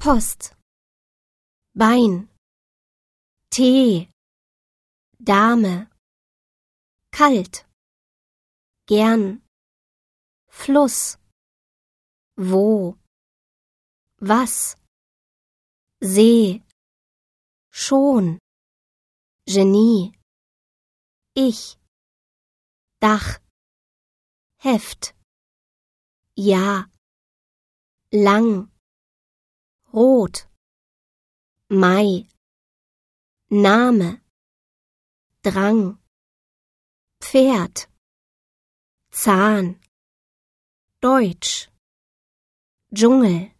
Post, Bein, Tee, Dame, kalt, gern, Fluss, wo, was, See, schon, Genie, ich, Dach, Heft, ja, lang, rot, Mai, Name, Drang, Pferd, Zahn, Deutsch, Dschungel,